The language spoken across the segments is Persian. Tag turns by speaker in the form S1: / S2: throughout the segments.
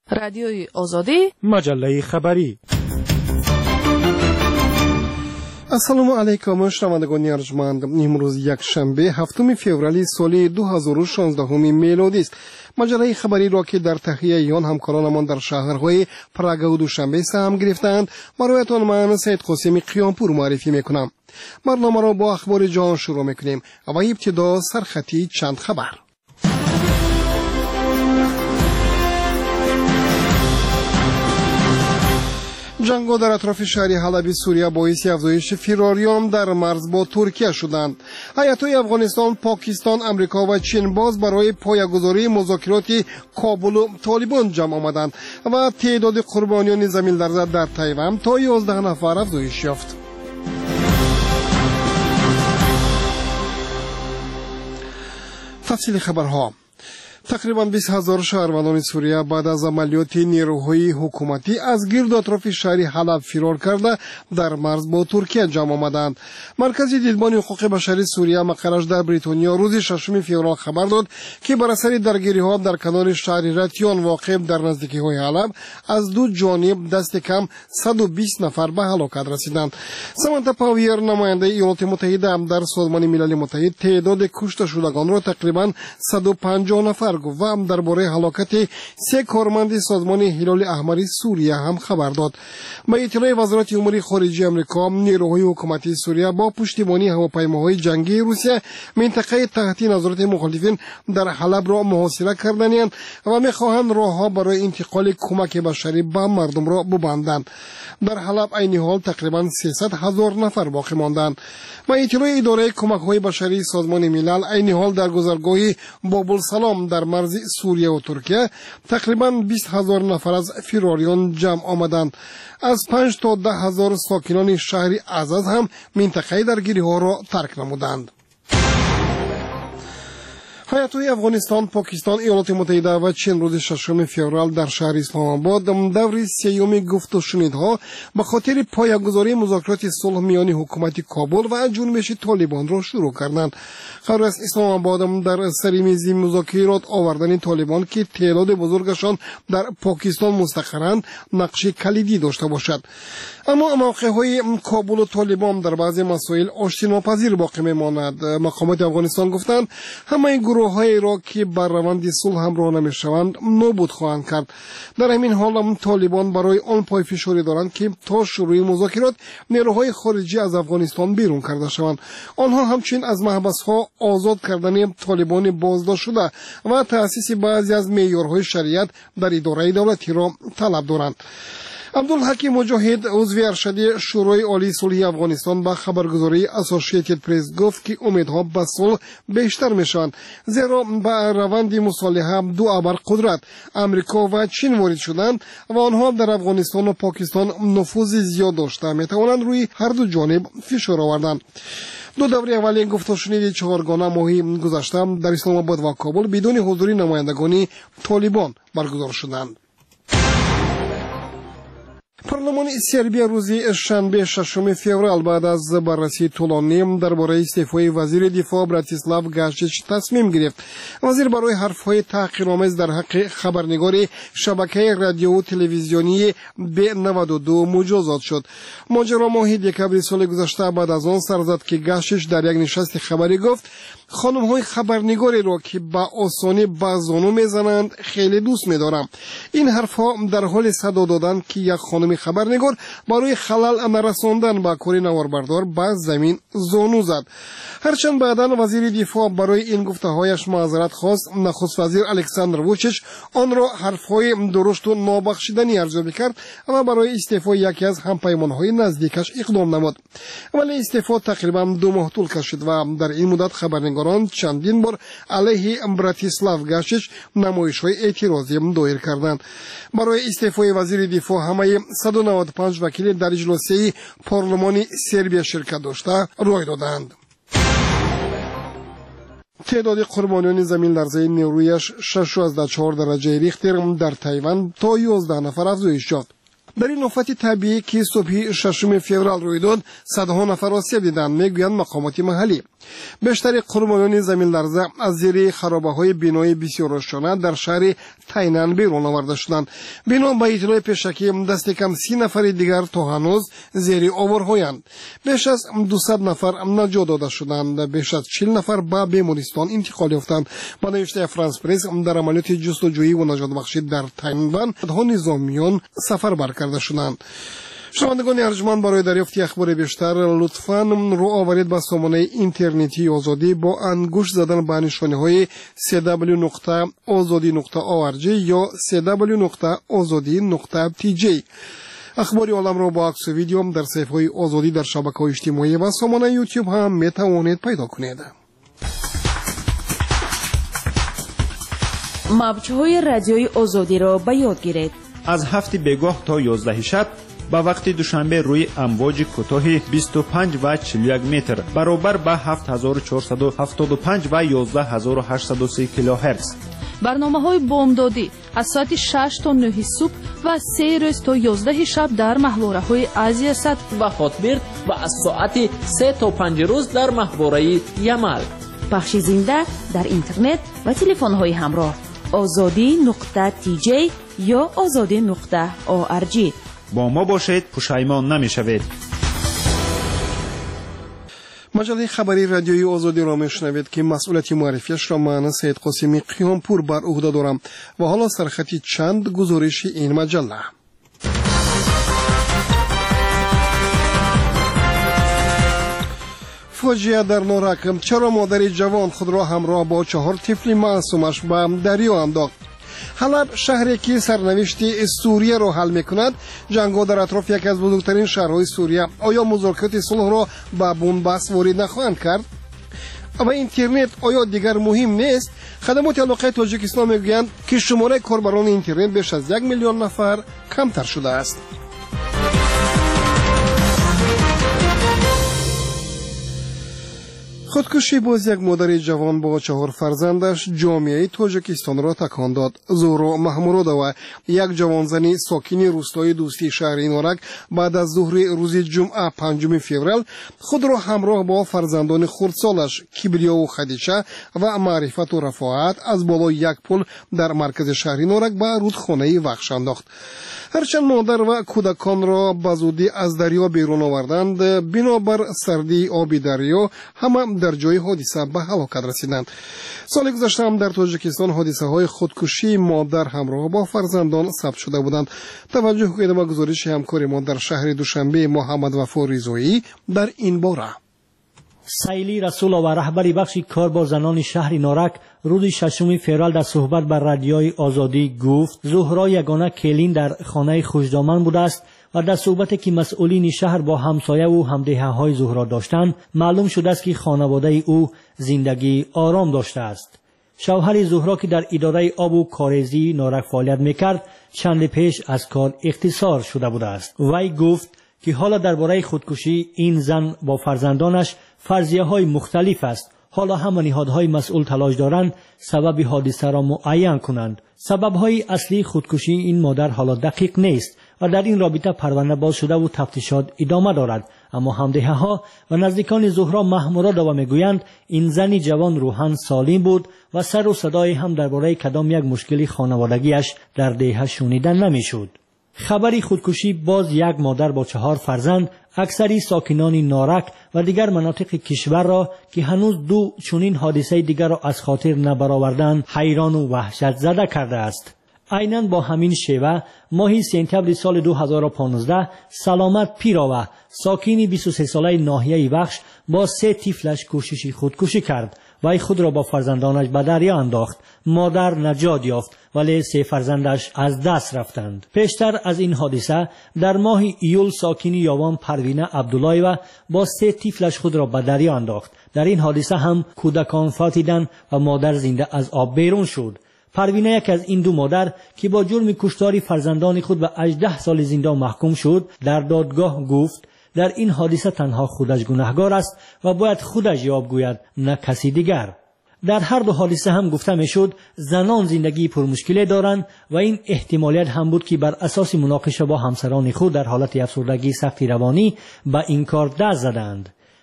S1: رادیوی آزادی،
S2: مجله خبری.
S3: السلام علیکم شنوندگان ارجمند. امروز یک شنبه هفتم فوریه سال 2016 میلادی است. مجله خبری را که در تهیه آن همکارانمان در شهرهای پراگ و دوشنبه سهم گرفتند برایتان من سید قاسمی قیامپور معرفی میکنم. برنامه را با اخبار جهان شروع میکنیم و ابتدا سرخطی چند خبر. جنگ‌ها در اطراف شهر حلب سوریه باعث افزایش فراریان در مرز با ترکیه شدند. هیئت‌های افغانستان، پاکستان، امریکا و چین باز برای پایه‌گذاری مذاکرات کابل و طالبان جمع آمدند و تعداد قربانیان زمین‌لرزه در تایوان تا 11 نفر افزایش یافت. تفصیل خبرها. تقریباً 20,000 شهروندان سوریه بعد از عملیات نیروهای حکومتی از گرد و اطراف شهر حلب فرار کرده در مرز با ترکیه جمع آمدند. مرکز دیدبان حقوق بشری سوریه مقرش در بریتانیا روز 6 فوریه خبر داد که بر اثر درگیری‌ها در کنار شهر رتیان واقع در نزدیکی‌های حلب از دو جانب دست کم 120 نفر به هلاکت رسیدند. سامانتا پاویر نماینده ایالات متحده در سازمان ملل متحد تعداد کشته شدگان را تقریباً 150 نفر و هم درباره هلاکت 3 کارمند سازمان هلال احمر سوریه هم خبر داد. با اطلاع وزارت امور خارجه آمریکا، نیروهای حکومتی سوریه با پشتیبانی هواپیماهای جنگی روسیه منطقه تحت نظارت مخالفین در حلب را محاصره کردند و می‌خواهند راه‌ها برای انتقال کمک بشری به مردم را ببندند. در حلب عین حال تقریباً 300,000 نفر باقی ماندند. با اطلاع اداره کمک‌های بشری سازمان ملل عین حال در گذرگاه باب‌السلام در مرز سوریه و ترکیه تقریباً 20,000 نفر از فراریان جمع آمدند. از 5 تا 10,000 ساکنان شهر عزاز هم منطقه درگیری‌ها را ترک نمودند. هیئت‌های افغانستان، پاکستان، ایالات متحده و چین روز 6 فوریه در شهر اسلام آباد دور سیوم گفت و شنیدها به خاطر پایه‌گذاری مذاکرات صلح میان حکومت کابل و جنبش طالبان را شروع کردند. قرار است اسلام آباد در سر میز مذاکرات آوردن طالبان که تعداد بزرگشان در پاکستان مستقرند نقش کلیدی داشته باشد. اما موقع‌های کابل و طالبان در بعضی مسائل آشتیناپذیر باقی میماند. مقامات افغانستان گفتند همه گروه‌هایی را که بر روند صلح همراه نمی‌شوند نابود خواهند کرد. در همین حال طالبان برای آن پایفشاری دارند که تا شروع مذاکرات نیروهای خارجی از افغانستان بیرون کرده شوند. آنها همچنین از محبس‌ها آزاد کردن طالبان بازداشت شده و تأسیس بعضی از معیارهای شریعت در اداره دولتی را طلب دارند. عبدالحکیم مجاهد عضو ارشد شورای عالی صلح افغانستان با خبرگزاری اسوسییتد پرس گفت که امیدها به صلح بیشتر میشوند، زیرا به روند مصالحه دو ابرقدرت امریکا و چین وارد شدند و آنها در افغانستان و پاکستان نفوذ زیاد داشته میتوانند روی هر دو جانب فشار آوردند. دو دوره اولی گفت و شنید 4 ماهی گذشته در اسلام آباد و کابل بدون حضور نمایندگان طالبان برگزار شدند. پارلمان سربیا روز شنبه 6 فوریه بعد از بررسی طولانی درباره استعفای وزیر دفاع براتیسلاو گاشچیچ تصمیم گرفت. وزیر برای حرف‌های تحقیرآمیز در حق خبرنگار شبکه رادیو و تلویزیونی B92 مجازات شد. ماجرا ماه دکمبر سال گذشته بعد از آن سر زد که گاشچیچ در یک نشست خبری گفت خانم‌های خبرنگاری را که با آسانی به زانو میزنند خیلی دوست می‌دارم. این حرف‌ها در حال صدا دادن که یک خانم خبرنگار برای خلل نرساندن با کار نواربردار به زمین زانو زد. هرچند بعداً وزیر دفاع برای این گفته‌هایش معذرت خواست، نخست وزیر الکساندر ووچیچ آن را حرف‌های درشت و نابخشودنی ارزیابی کرد و برای استعفای یکی از همپیمان‌های نزدیکش اقدام نمود. ولی استعفا تقریباً 2 ماه طول کشید و در این مدت خبرنگاران چندین بار علیه براتیسلاو گاشچیچ نمایش‌های اعتراضی دایر کردند. برای استعفای وزیر دفاع همه 195 وکیل در اجلاسی پارلمان سربیا شرکت داشته رای دادند. تعداد قربانیان زمین لرزه نیرویش 6.4 درجه ریختر در تایوان تا 11 نفر افزایش یافت. در این آفت طبیعی که صبح 6 فوریه روی داد، صدها نفر آسیب دیدند، میگویند مقامات محلی. بیشتر قربانیان زمین لرزه از زیر خرابه‌های بنای بسیار روشنه در شهر تاینان بیرون آورده شدند. بنا به اطلاع پیشکی دست کم 30 نفر دیگر تا هنوز زیر آوارهایند. بیش از 200 نفر نجات داده شدند. بیش از 40 نفر به بیمارستان انتقال یافتند. با نوشته فرانس پرس در عملیات جستجویی و نجات بخشی در تاینان ها نظامیان سفربر کرده شدند. شنوندگان ارجمند، برای دریافت اخبار بیشتر لطفاً رو آورید به سامانه اینترنتی آزادی با انگشت زدن به نشانه‌های www.azadi.org یا www.azadi.tj. اخبار عالم را با عکس و ویدیو در صفحه‌های آزادی در شبکه‌های اجتماعی و سامانه یوتیوب هم میتوانید پیدا کنید.
S1: موج‌های رادیوی آزادی را به یاد گیرید.
S2: از 7 بگاه تا 11 شب با وقت دوشنبه روی امواج کوتاه 25 و 41 متر برابر با 7475 و 11830 کیلوهرتز.
S4: برنامه‌های بامدادی از ساعت 6 تا 9 صبح و 3 روز تا 11 شب در محوره‌های آسیا صد
S5: و خاطبرد و از ساعت 3 تا 5 روز در محوره یمل.
S1: پخش زنده در اینترنت و تلفن‌های همراه azadi.tj یا azadi.org.
S2: با ما باشید، پشیمان نمی‌شوید.
S3: مجله خبری رادیویی آزادی را میشنوید که مسئولیت معرفیش را من سید قاسمی قیامپور بر عهده دارم و حالا سرخطی چند گزارش این مجله. فاجعه در نورک. چرا مادر جوان خود را همراه با 4 طفل معصومش به دریا انداخت؟ حلب شهری که سرنوشت سوریه را حل میکند. جنگ‌ها در اطراف یکی از بزرگترین شهرهای سوریه. آیا مذاکرات صلح را به بنبست وارد نخواهند کرد؟ و اینترنت آیا دیگر مهم نیست؟ خدمات علاقه تاجیکستان میگویند که شماره کاربران اینترنت بیش از 1 میلیون نفر کمتر شده است. خودکشی باز یک مادر جوان با 4 فرزندش جامعه تاجیکستان را تکان داد. زهرا محمودova یک جوانزنی ساکن روستای دوستی شهر نورک بعد از ظهر روز جمعه 5 فوریه خود را همراه با فرزندان خردسالش کبریا و خدیجه و معرفت و رفاعت از بالای یک پل در مرکز شهر نورک به رودخانه وحش انداخت. هرچند مادر و کودکان را به زودی از دریا بیرون آوردند، بنابر سردی آب دریا همه در جای حادثه به هلاکت رسیدند. سال گذشته هم در تاجیکستان حادثه های خودکشی مادر همراه با فرزندان ثبت شده بودند. توجه کنید به گزارش همکار ما در شهر دوشنبه محمد وفا رضایی در این باره.
S6: سیلی رسول و رهبری بخش کار با زنان شهر نورک روز 6 فوریه در صحبت بر رادیوی آزادی گفت زهرا یگانه کلین در خانه خوشدامن بوده است و در صحبتی که مسئولین شهر با همسایه و همدهه‌های زهرا داشتند معلوم شده است که خانواده او زندگی آرام داشته است. شوهر زهرا که در اداره آب و کاریزی نورک فعالیت میکرد چند پیش از کار اختصار شده بوده است. وی گفت که حالا درباره خودکشی این زن با فرزندانش فرضیه‌های مختلف است. حالا همه نهادهای مسئول تلاش دارند سبب حادثه را معین کنند. سبب‌های اصلی خودکشی این مادر حالا دقیق نیست و در این رابطه پرونده باز شده و تفتیشات ادامه دارد. اما همدهه‌ها و نزدیکان زهرا محمودova میگویند این زنی جوان روحاً سالم بود و سر و صدای هم درباره کدام یک مشکلی خانوادگیش در دهه شنیده نمیشد. خبری خودکشی باز یک مادر با 4 فرزند اکثری ساکنان نورک و دیگر مناطق کشور را که هنوز 2 چنین حادثه دیگر را از خاطر نبرآوردند حیران و وحشت زده کرده است. عیناً با همین شیوه ماه سپتامبر سال 2015 سلامت پیراوا ساکن 23 ساله ناحیه وحش با 3 طفلش کوشش خودکشی کرد و خود را با فرزندانش به دریا انداخت. مادر نجات یافت ولی 3 فرزندش از دست رفتند. پیشتر از این حادثه در ماه ایول ساکن یاوان پروینه عبدالله‌وا با 3 طفلش خود را به دریا انداخت. در این حادثه هم کودکان فاتیدند و مادر زنده از آب بیرون شد. پروینه یک از این 2 مادر که با جرم کشتار فرزندان خود به 18 سال زندان محکوم شد در دادگاه گفت در این حادثه تنها خودش گناهکار است و باید خودش جواب گوید نه کسی دیگر. در هر 2 حادثه هم گفته میشد زنان زندگی پرمشکلی دارند و این احتمالیت هم بود که بر اساس مناقشه با همسران خود در حالت افسردگی سخت روانی به این کار دست زدند.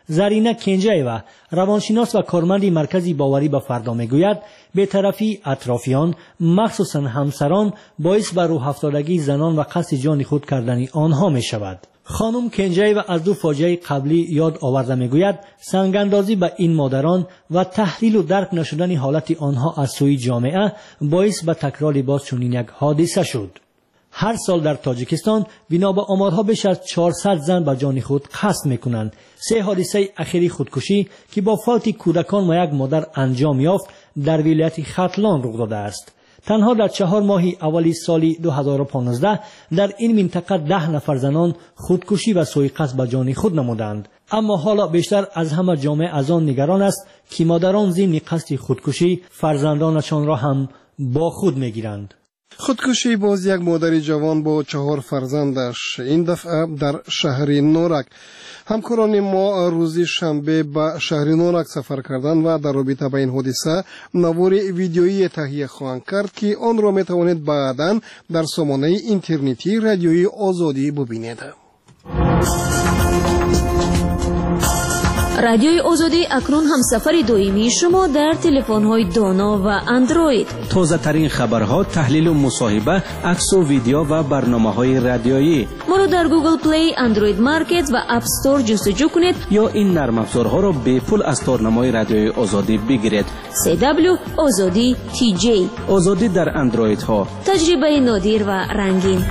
S6: زرینه کنجیوا روانشناس و کارمند مرکز باوری به فردا میگوید بی‌طرفی اطرافیان مخصوصا همسران باعث به روح افتادگی زنان و قصد جان خود کردن آنها می شود. خانم کنجیوا از دو فاجعه قبلی یاد آورده میگوید سنگاندازی به این مادران و تحلیل و درک نشدن حالت آنها از سوی جامعه باعث به تکرار باز چنین یک حادثه شد. هر سال در تاجیکستان بنا به آمارها بیش از 400 زن به جان خود قصد میکنند. 3 حادثه اخیری خودکشی که با فوت کودکان و یک مادر انجام یافت در ولایت ختلان رخ داده است. تنها در 4 ماه اولی سال 2015 در این منطقه 10 نفر زنان خودکشی و سوء قصد به جان خود نمودند. اما حالا بیشتر از همه جامعه از آن نگران است که مادران ضمن قصد خودکشی فرزندانشان را هم با خود میگیرند.
S3: خودکشی باز یک مادر جوان با 4 فرزندش، این دفعه در شهر نورک. همکاران ما روز شنبه به شهر نورک سفر کردند و در رابطه با این حادثه نوار ویدیویی تهیه خواهند کرد که آن را میتوانید بعداً در سامانه اینترنتی رادیوی آزادی ببینید.
S7: رادیوی آزادی اکنون هم سفر دویمی شما در تلفن‌های دانا و اندروید.
S8: تازه ترین خبرها، تحلیل و مصاحبه، عکس و ویدیو و برنامه‌های رادیویی.
S7: ما را در گوگل پلی، اندروید مارکت و اپ استور جستجو کنید
S8: یا این نرم افزارها را به پول از تارنمای رادیوی آزادی بگیرید.
S7: CW آزادی TJ.
S8: آزادی در اندروید ها.
S7: تجربه نادر و رنگین.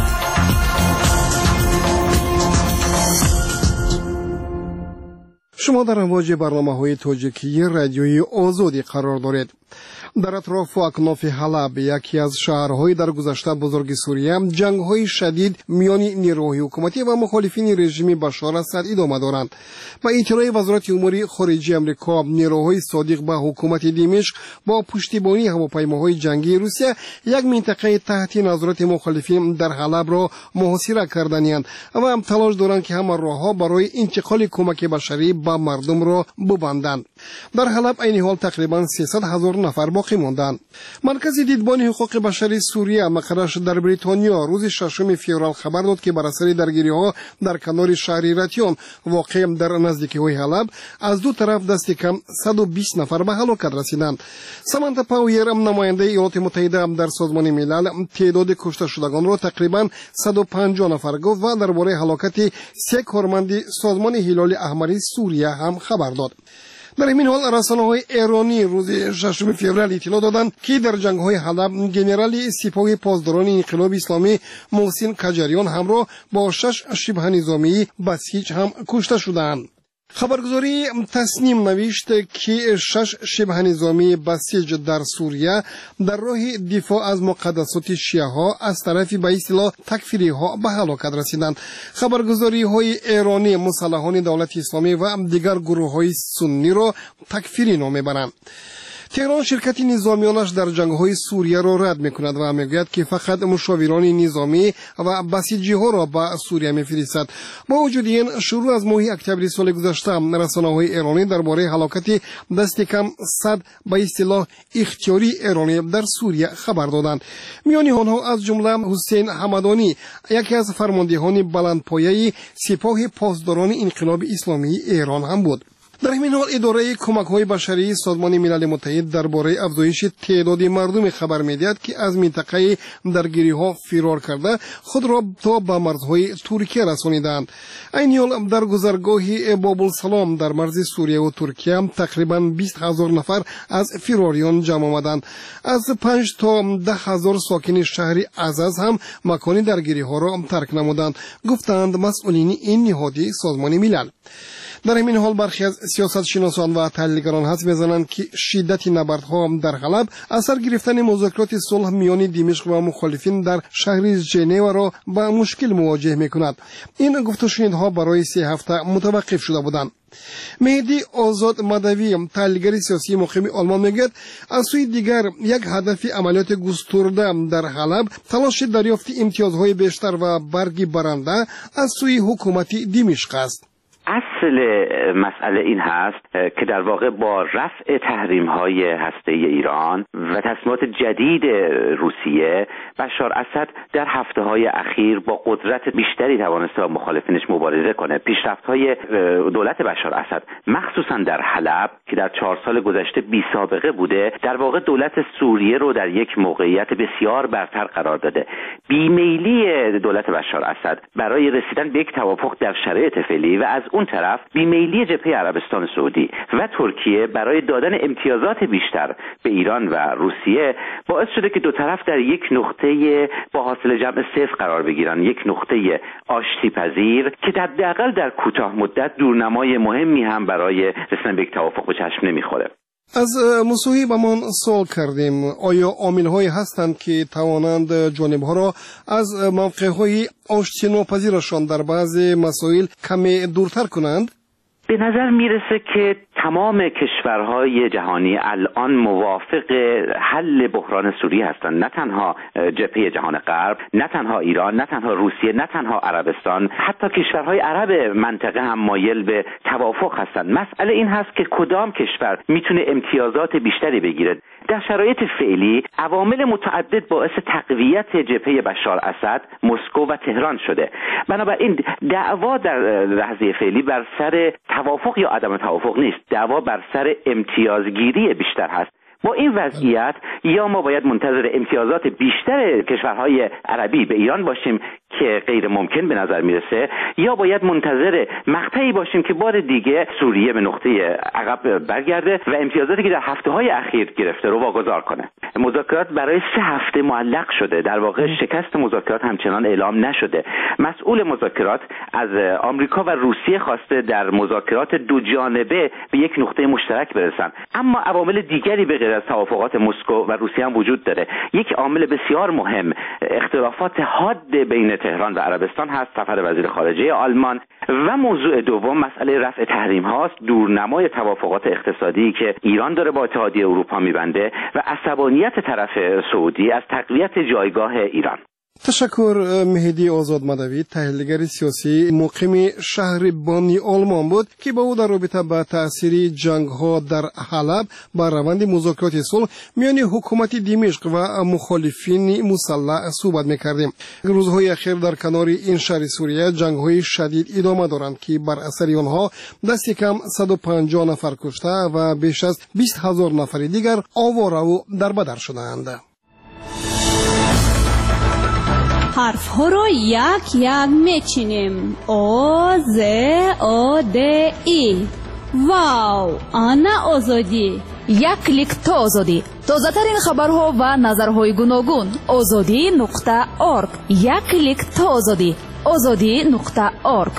S3: شما در امواج برنامه‌های تاجیکی رادیوی آزادی قرار دارید. در اطراف و اکناف حلب، یکی از شهرهای در گذشته بزرگ سوریه، جنگ‌های شدید میان نیروهای حکومتی و مخالفین رژیم بشار اسد ادامه دارند. با اطلاع وزارت امور خارجه آمریکا، نیروهای صادق به حکومت دمشق با پشتیبانی هواپیماهای جنگی روسیه یک منطقه تحت نظارت مخالفین در حلب را محاصره کردند و هم تلاش دارند که همه راه‌ها برای انتقال کمک بشری به مردم را ببندند. در حلب این حال تقریبا 300,000 نفر باقی ماندند. مرکز دیدبان حقوق بشری سوریه مقرش در بریتانیا روز 6 فوریه خبر داد که بر اثر درگیری‌ها در کنار شهر راتیون واقع در نزدیکی‌های حلب از دو طرف دست کم 120 نفر به هلاکت رسیدند. سامانتا پاویر، نماینده ایالات متحده در سازمان ملل، تعداد کشته شدگان را تقریبا 150 نفر گفت و درباره هلاکت 3 کارمند سازمان هلال احمر سوریه هم خبر داد. در این حال رسانه‌های ایرانی روز 6 فوریه اطلاع دادند که در جنگ‌های حلب گنرال سپاه پاسداران انقلاب اسلامی محسن کجریان همراه با 6 شبه نظامی بسیج هم کشته شدند. خبرگزاری تصنیم نوشت که 6 شبه نظامی بسیج در سوریه در راه دفاع از مقدسات شیعه ها از طرف به اصطلاح تکفیری ها به هلاکت رسیدند. خبرگزاری های ایرانی مسلحان دولت اسلامی و دیگر گروه های سنی را تکفیری نام میبرند. تهران شرکت نظامیانش در جنگ‌های سوریه را رد می‌کند و می‌گوید که فقط مشاوران نظامی و بسیجی‌ها را به سوریه می‌فرستد. با وجود این، شروع از ماه اکتبر سال گذشته رسانه‌های ایرانی درباره هلاکت دست کم 100 به اصطلاح اختیاری ایرانی در سوریه خبر دادند. میان آنها از جمله حسین حمدانی، یکی از فرماندهان بلندپایه سپاه پاسداران انقلاب اسلامی ایران هم بود. در همین حال اداره کمک‌های بشری سازمان ملل متحد درباره افزایش تعداد مردم خبر می‌دهد که از منطقه درگیری‌ها فرار کرده خود را تا به مرزهای ترکیه رسانیدند. این حال در گذرگاه بابالسلام در مرز سوریه و ترکیه تقریباً 20,000 نفر از فراریان جمع آمدند. از 5 تا 10,000 ساکن شهر عزاز هم مکان درگیری‌ها را ترک نمودند، گفتند مسئولین این نهادی سازمان ملل. در همین حال برخی از سیاستشناسان و تحلیلگران حدس می‌زنند که شدت نبردها در حلب اثر گرفتن مذاکرات صلح میان دمشق و مخالفین در شهر ژنو را با مشکل مواجه می‌کند. این گفت و شنیدها برای 3 هفته متوقف شده بودند. مهدی آزاد مدوی، تحلیلگر سیاسی مقیم آلمان، میگوید از سوی دیگر یک هدف عملیات گسترده در حلب تلاش دریافت امتیازهای بیشتر و برگی برنده از سوی حکومت دمشق است.
S9: از اصل مسئله این هست که در واقع با رفع تحریم‌های هسته‌ای ایران و تصمیمات جدید روسیه، بشار اسد در هفته‌های اخیر با قدرت بیشتری توانسته با مخالفینش مبارزه کنه. پیشرفت‌های دولت بشار اسد مخصوصا در حلب که در 4 سال گذشته بی سابقه بوده، در واقع دولت سوریه رو در یک موقعیت بسیار برتر قرار داده. بیمیلی دولت بشار اسد برای رسیدن به یک توافق در شرایط فعلی و از اون طرف بیمیلی جبهه عربستان سعودی و ترکیه برای دادن امتیازات بیشتر به ایران و روسیه باعث شده که دو طرف در یک نقطه با حاصل جمع 0 قرار بگیرن، یک نقطه آشتی پذیر که حداقل در کوتاه مدت دورنمای مهمی هم برای رسیدن به یک توافق به چشم نمیخوره.
S3: از مصاحبه‌مان سوال کردیم آیا عامل‌هایی هستند که توانند جانب‌ها را از موقع‌های آشتی ناپذیرشان در بعضی مسائل کمی دورتر کنند؟
S9: به نظر میرسه که تمام کشورهای جهانی الان موافق حل بحران سوریه هستند، نه تنها جبهه جهان غرب، نه تنها ایران، نه تنها روسیه، نه تنها عربستان، حتی کشورهای عرب منطقه هم مایل به توافق هستند. مسئله این هست که کدام کشور میتونه امتیازات بیشتری بگیره. در شرایط فعلی عوامل متعدد باعث تقویت جبهه بشار اسد مسکو و تهران شده. بنابراین دعوا در لحظه فعلی بر سر توافق یا عدم توافق نیست، دعوا بر سر امتیازگیری بیشتر هست. با این وضعیت یا ما باید منتظر امتیازات بیشتر کشورهای عربی به ایران باشیم که غیر ممکن به نظر میرسه، یا باید منتظر مقطعی باشیم که بار دیگه سوریه به نقطه عقب برگرده و امتیازاتی که در هفته‌های اخیر گرفته رو واگذار کنه. مذاکرات برای 3 هفته معلق شده، در واقع شکست مذاکرات همچنان اعلام نشده. مسئول مذاکرات از آمریکا و روسیه خواسته در مذاکرات دو جانبه به یک نقطه مشترک برسن، اما عوامل دیگری به غیر از توافقات مسکو و روسیه هم وجود داره. یک عامل بسیار مهم اختلافات حاد بین تهران و عربستان هست، سفر وزیر خارجه آلمان، و موضوع دوم مسئله رفع تحریم هاست، دورنمای توافقات اقتصادی که ایران داره با اتحادیه اروپا میبنده و عصبانیت طرف سعودی از تقویت جایگاه ایران.
S3: تشکر. مهدی آزاد مدوی، تحلیلگر سیاسی مقیم شهر بانی آلمان بود که با او در رابطه با تأثیر جنگ‌ها در حلب بر روند مذاکرات صلح میان حکومت دمشق و مخالفین مسلح صحبت می‌کردیم. روزهای اخیر در کنار این شهر سوریه جنگ‌های شدید ادامه دارند که بر اثر آنها دست کم 150 نفر کشته و بیش از 20,000 نفر دیگر آواره و دربدر شدند.
S10: حرف ها رو یک یک میچینیم. او ز او د ای. واو، آنا آزادی.
S4: یک کلیک تا آزادی. تازه ترین خبرها و نظرهای گوناگون. azadi.org. یک کلیک تا آزادی. azadi.org.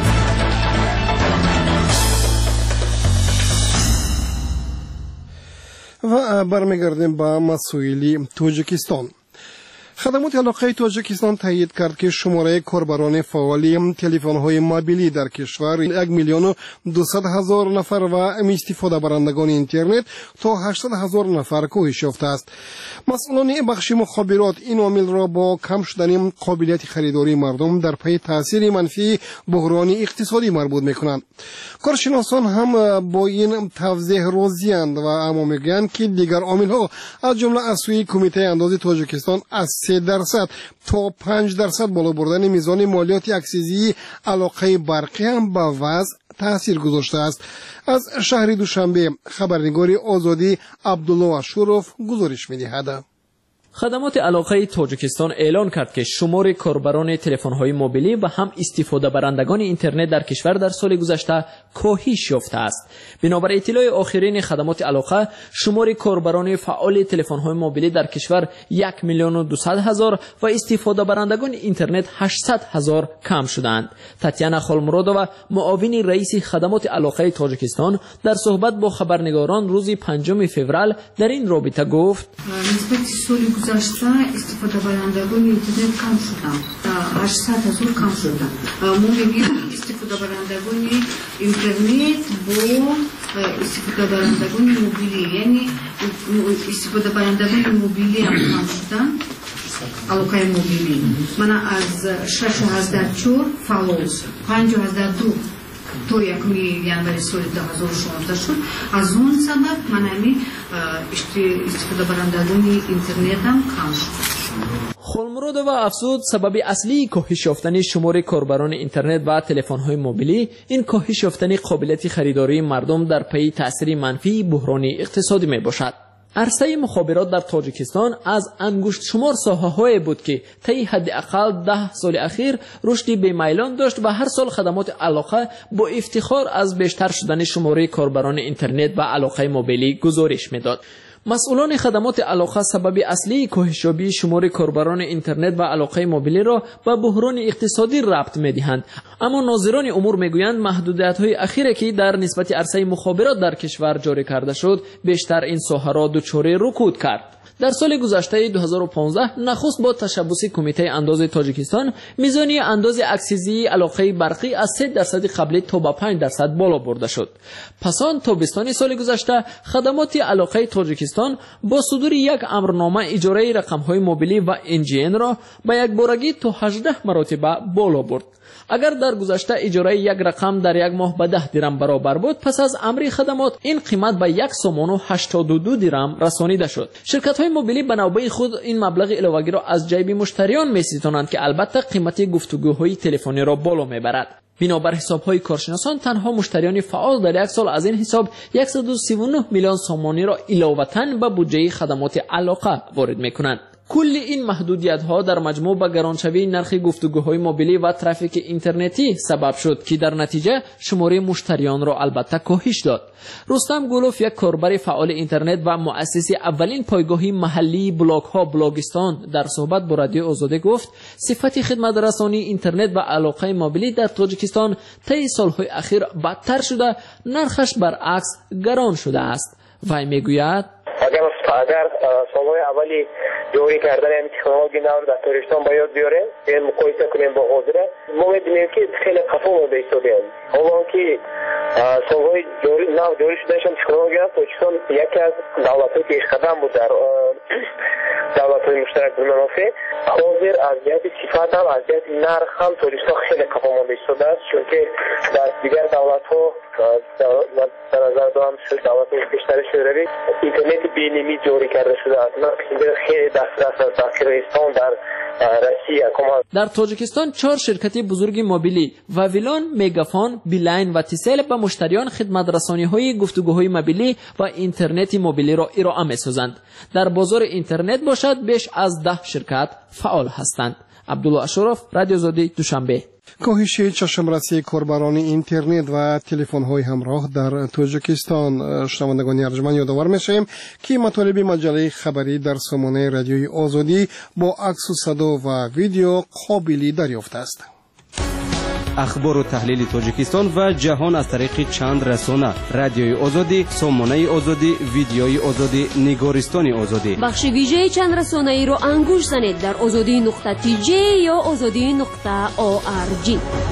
S3: و برمیگردیم با مسائل تاجیکستان. خدمات علاقه تاجیکستان تایید کرد که شماره کاربران فعال تلفن‌های موبیلی در کشور 1,200,000 نفر و استفاده برندگان اینترنت تا 800,000 نفر کاهش یافته است. مسئولان بخش مخابرات این عامل را با کم شدن قابلیت خریداری مردم در پی تاثیر منفی بحران اقتصادی مربوط می‌کنند. کارشناسان هم با این توضیح راضی‌اند و اما میگویند که دیگر عامل‌ها از جمله از سوی کمیته انداز تاجیکستان از 3% تا 5% بالا بردن میزان مالیات اکسیزی علاقه برقی هم با وضع تاثیر گذاشته است. از شهر دوشنبه خبرنگار آزادی عبدالله اشرف گزارش می‌دهد.
S5: خدمات علاقه تاجیکستان اعلان کرد که شمار کاربران تلفن‌های موبیلی و هم استفاده برندگان اینترنت در کشور در سال گذشته کاهش یافته است. بنابر اطلاع آخرین خدمات علاقه، شمار کاربران فعال تلفن‌های موبیلی در کشور 1,200,000 و استفاده برندگان اینترنت 800,000 کم شدند. تاتیانا خالمرادووا، معاون رئیس خدمات علاقه تاجیکستان، در صحبت با خبرنگاران روز 5 فوریه در این رابطه گفت:
S11: گذشته استفاده برندگان اینترنت کم شدن، 800,000 کم شدن. ما میگیم استفاده برندگان اینترنت با استفاده برندگان موبیلی، یعنی استفاده برندگان موبیلی هم کم شدن. علاقه موبیلی من از 6,004 فعال، 5,002 то 1 январи соли 2016 шуд. Аз он сабаб ман ҳамин истифодабарандагони интернетам кам шуд.
S5: холмуродова афзуд сабаби аслии коҳиш ёфтани шумори корбарони интернет ва телефонҳои мобилӣ ин коҳиш ёфтани қобилияти харидории мардум дар пайи таъсири манфии буҳрони иқтисодӣ мебошад. арсаи мухобирот дар тоҷикистон аз ангуштшумор соҳаҳое буд ки таи ҳадди ақал 10 соли ахир рушди бемайлон дошт ва ҳар сол хадамоти алоқа бо ифтихор аз бештар шудани шумории корбарони интернет ва алоқаи мобилӣ гузориш медод. масъулони хадамоти алоқа сабаби аслии коҳишёбии шумори корбарони интернет ва алоқаи мобилиро ба буҳрони иқтисодӣ рабт медиҳанд, аммо нозирони умур мегӯянд маҳдудиятҳои ахире ки дар нисбати арсаи мухобирот дар кишвар ҷорӣ карда шуд бештар ин соҳаро дучори рукуд кард. дар соли гузаштаи 2015 нахуст бо ташаббуси кумитаи андози тоҷикистон мизони андози аксизии алоқаи барқӣ аз 3% қаблӣ то ба 5% боло бурда шуд. пасон тобистони соли гузашта хадамоти алоқаи тоҷикистон бо судури як амрнома иҷораи рақамҳои мобилӣ ва NGN-ро ба якборагӣ то 18 маротиба боло бурд. агар дар гузашта иҷораи як рақам дар як моҳ ба 10 дирам баробар буд, пас аз амри хадамот ин қимат ба 1 сомону 82 дирам расонида шуд. ширкатҳои мобилӣ ба навбаи худ ин маблағи иловагиро аз ҷайби муштариён меситонанд ки албатта қимати гуфтугӯҳои телефониро боло мебарад. бинобар ҳисобҳои коршиносон танҳо муштариёни фаъол дар як сол аз ин ҳисоб 139 миллион сомониро иловатан ба буҷаи хадамоти алоқа ворид мекунанд. кулли ин маҳдудиятҳо дар маҷмӯъ ба гароншавии нархи гуфтугӯҳои мобилӣ ва трафики интернетӣ сабаб шуд ки дар натиҷа шумори муштариёнро албатта коҳиш дод. рустам гулов, як корбари фаъоли интернет ва муассиси аввалин пойгоҳи маҳаллии блогҳо Блогистон, дар суҳбат бо Радиои Озодӣ гуфт, сифати хидматрасонии интернет ва алоқаи мобилӣ дар Тоҷикистон таи солҳои ахир бадтар шуда, нархаш баръакс гарон шудааст. вай мегӯяд:
S12: агар солҳои аввали ҷорӣ кардани ҳамин технологияи навро дар Тоҷикистон ба ёд биёрем, муқоиса кунем бо ҳозира, мо мебинем ки хеле қафо монда истодем. ҳолонки солҳои нав ҷорӣ шуданашон технология Тоҷикистон яке аз давлатҳои пешқадам буд дар давлатҳои муштарак бинунофе. ҳозир аз ҷиҳати сифат ҳам аз ҷиҳати нарх ҳам Тоҷикистон хеле қафо монда истодааст, чунки дар дигар давлатҳо در نظر دارم دعوت بیشتری شوروی اینترنت بینیمی جوری کرده شده است. من خیلی دسترس از تاثیرستان در روسیه کمک.
S5: در تاجیکستان 4 شرکت بزرگ موبیلی واویلون، مگافون، بیلاین و تیسل به مشتریان خدمت رسانی‌های گفتگوهای موبیلی و اینترنت موبیلی را ارائه می‌سازند. در بازار اینترنت باشد بیش از 10 شرکت فعال هستند. عبدالله اشرف، رادیو آزادی، دوشنبه.
S3: کاهش چشمرسی کاربران اینترنت و تلفن‌های همراه در تاجیکستان. شنوندگان ارجمند یادآور می‌شویم که مطالب مجله خبری در سامانه رادیوی آزادی با عکس و صدا و ویدیو قابل دریافت است.
S8: اخبار و تحلیل تاجیکستان و جهان از طریق چند رسانه: رادیوی آزادی، سامانه آزادی، ویدیوی آزادی، نگارستان آزادی.
S7: بخش ویژه چند رسانه‌ای رو انگوش زنید در azadi.tj یا azadi.org.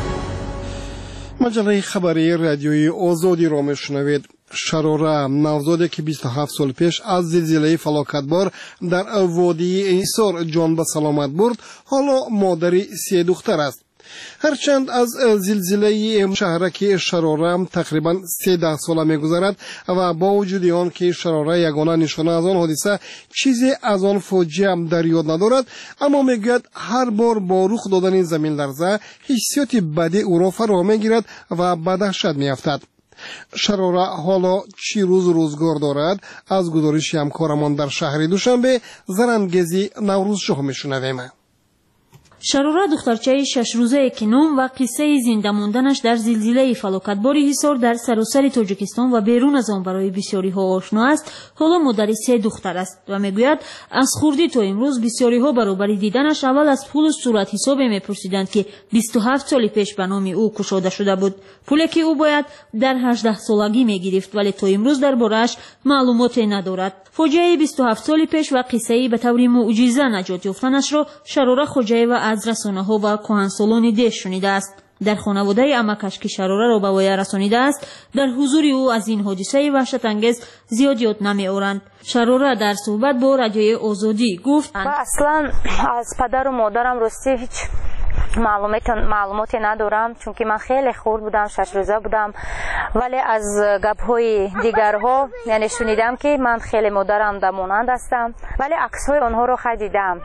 S3: مجله خبری رادیوی آزادی را میشنوید. شراره نوزادی که 27 سال پیش از زلزله فلاکتبار در وادی ایسار جان به سلامت برد، حالا مادری 3 دختر است. هرچند از زلزله شهرک شراره تقریبا 13 ساله می‌گذرد و با وجود آن که شراره یگانه نشانه از آن حادثه چیزی از آن فاجعه در یاد ندارد، اما میگوید هر بار با رخ دادن زمین لرزه حسیات بدی او را فرا میگیرد و به دهشت میافتد. شراره حالا چی روزگار دارد؟ از گزارش همکارمان در شهر دوشنبه زرنگزی نوروز شاه میشنویم.
S13: شراره دخترچه 6 روزه کنون و قصه زنده موندنش در زلزله فلاکتباری حصار در سراسر تاجیکستان و بیرون از آن برای بسیاری ها آشنا است. حالا مادر 3 دختر است و میگوید از خوردی تا امروز بسیاری ها برابر دیدنش اول از پول و صورت حساب میپرسیدند که 27 سال پیش به نام او گشوده شده بود. پولی که او باید در 18 سالگی میگرفت ولی تا امروز درباره‌اش معلوماتی ندارد. فاجعه 27 سال پیش و قصه به طور معجزه نجات یافتنش را شراره خوجه و از رسانه‌ها و کهنسالان ده شنیده است. در خانواده عمکش که شراره را به وی رسانیده است، در حضور او از این حادثه وحشت انگیز زیاد یاد نمی‌آورند. شراره در صحبت با رادیوی آزادی گفت:
S14: اصلا از پدر و مادرم راستی هیچ معلوماتی ندارم، چون که من خیلی خرد بودم، 6 روزه بودم. ولی از گپ‌های دیگرها یعنی شنیدم که من خیلی مادرم مانند هستم، ولی عکس‌های آنها رو خریدم،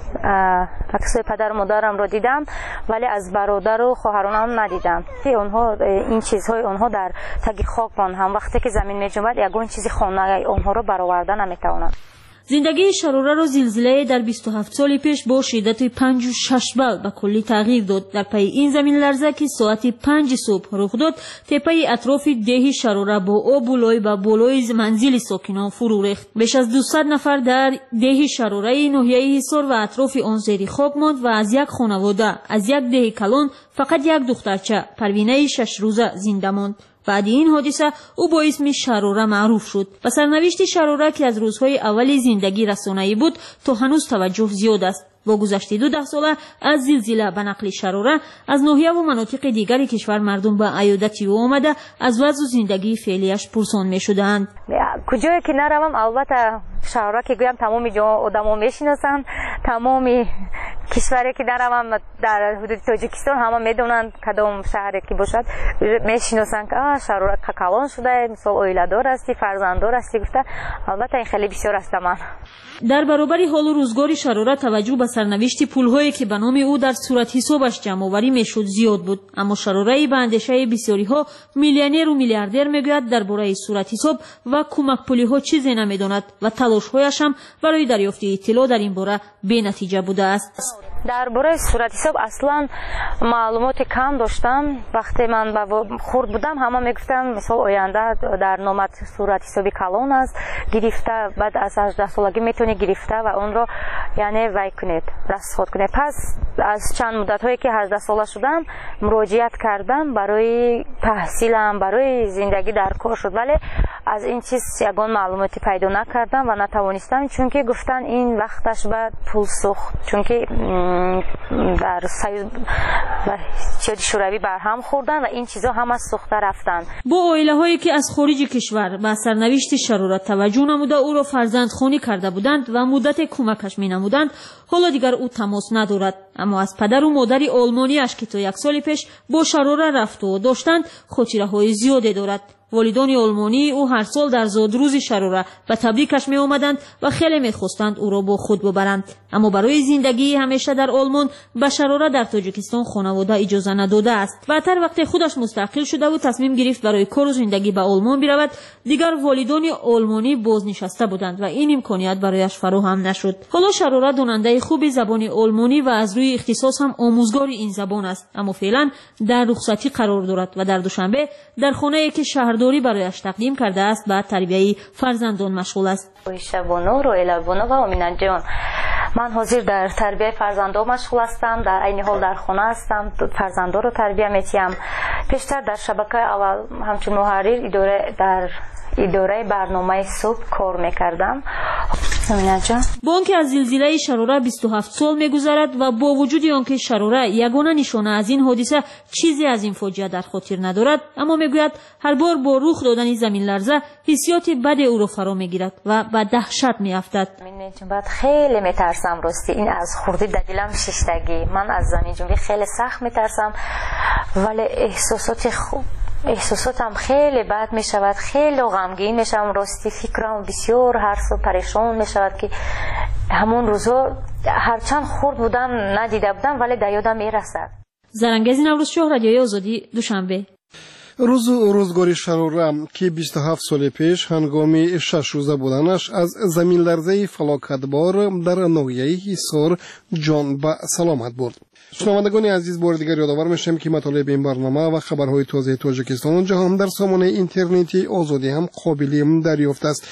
S14: عکس‌های پدر و مادرم رو دیدم، ولی از برادر و خواهرانم ندیدم. اونها این چیزهای اونها در تگ خاک هم وقتی که زمین می‌جنبد یگان چیزی خانه اونها رو برآورده نمی‌توانم.
S13: زندگی شروره را زلزله در 27 سال پیش با شدت 5.6 بال به کلی تغییر داد. در پی این زمین لرزه که ساعت 5 صبح رخ داد، تپه اطراف ده شروره با آب و لای به بالای منزل ساکنان فرو ریخت. بیش از 200 نفر در ده شروره ناحیه حصار و اطراف آن زیر خاک ماند و از یک خانواده از یک ده کلان فقط یک دخترچه پروینه 6 روزه زنده ماند. بعد این حادثه او با اسم شروره معروف شد و سرنوشت شروره که از روزهای اول زندگی رسانه‌ای بود تا هنوز توجه زیاد است. با گذشت 12 ساله از زلزله به نقل شروره از ناحیه و مناطق دیگر کشور مردم به عیادت او آمده از وضع زندگی فعلیش پرسان می‌شدند.
S14: کجایی که نروم البته شروره که گویم تمام جا آدم‌ها میشناسند، تمام کشوری که نروم در حدود تاجیکستان همه میدونند کدام شهری که باشد میشناسند که شروره کلان شده، مثلا اویله‌دار هستی، فرزنددار هستی گفته. البته این خیلی بسیار است. من
S13: در برابر حال و روزگار شروره توجه به سرنوشت پول‌هایی که به نام او در صورت حسابش جمع‌آوری میشد زیاد بود، اما شروره به اندیشه بسیاری‌ها میلیونر و میلیاردر میگوید درباره صورت حساب و کمک پولی‌ها چیزی نمیداند و تلاش‌هایش هم برای دریافت اطلاع در این باره بی‌نتیجه بوده است.
S14: درباره صورت حساب اصلا معلومات کم داشتم. وقتی من خرد بودم همه میگفتم مثلا آینده در نامت صورت حسابی کلان است، گرفته بعد از 18 سالگی میتونی گرفته و اون رو یعنی وای کنید، رصد کنید. پس از چند مدت هایی که 18 ساله شدم مراجعت کردم برای تحصیلم، برای زندگی در کار شد، ولی از این چیز یگان معلوماتی پیدا نکردم و نتوانستم، چون که گفتن این وقتش به پول سوخت، چون که در اتحادیه شوروی برهم خوردن و این چیزها هم از سوخته رفتن.
S13: با عائله هایی که از خارج کشور به سرنوشت شروره توجه نموده او را فرزندخوانی کرده بودند و مدت کمکش می نمودند، حالا دیگر او تماس ندارد. اما از پدر و مادر آلمانیش که تا 1 سال پیش با شروره رفت و داشتند خاطره های زیادی دارد. والدان آلمانی او هر سال در زادروز شروره به تبریکش می آمدند و خیلی می خواستند او را با خود ببرند، اما برای زندگی همیشه در آلمان به شروره در تاجیکستان خانواده اجازه نداده است. بعدتر وقتی خودش مستقل شده و تصمیم گرفت برای کار و زندگی به آلمان برود، دیگر والدان آلمانی بازنشسته بودند و این امکانیت برایش فراهم نشد. حالا شروره داننده خوب زبان آلمانی و از روی اختصاص هم آموزگار این زبان است، اما فعلا در رخصتی قرار دارد و در دوشنبه در خانه‌ای که شهرداری برایش تقدیم کرده است به تربیت فرزندان مشغول است.
S14: شبانو رو الابونو و امینان جان، من حاضر در تربیت فرزندان مشغول هستم، در عین حال در خانه هستم، فرزندان رو تربیت می‌کنم. پیشتر در شبکه اول همچون محرر اداره برنامه صبح کار میکردم.
S13: با آنکه از زلزله شروره 27 سال میگذرد و با وجود آنکه شروره یگانه نشانه از این حادثه چیزی از این فاجعه در خاطر ندارد، اما میگوید هر بار با رخ دادن زمین لرزه حسیات بد او را فرا میگیرد و به دهشت میافتد.
S14: بعد خیلی میترسم، راستی این از خوردی در دلم شیشتگی. من از زمین جنبی خیلی سخت میترسم، ولی احساساتم خیلی بد می شود، خیلی غمگین می شدم. راستی فکرم بسیار هر سو پریشان می شود که همون روزا هرچند خورد بودم ندیده بودم ولی در یادم می رسد.
S13: زرنگز نوروزشاه، رادیوی آزادی، دوشنبه.
S3: روزگار شروره که 27 سال پیش هنگام 6 روزه بودنش از زمین لرزه فلاکتبار در ناحیه حصار جان به سلامت برد. شنوندگان عزیز، بار دیگر یادآور میشم که مطالب این برنامه و خبرهای تازه تاجیکستان و جهان در سامانه اینترنتی آزادی هم قابل دریافت است.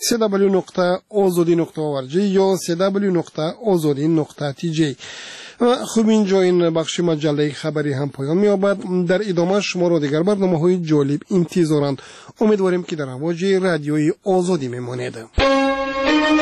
S3: www.azadi.org یا www.azadi.tj. خوب اینجا این بخش مجله خبری هم پایان می‌یابد. در ادامه شما را دیگر برنامه‌های جالب انتظارند. امیدواریم که در امواج رادیوی آزادی میمانید.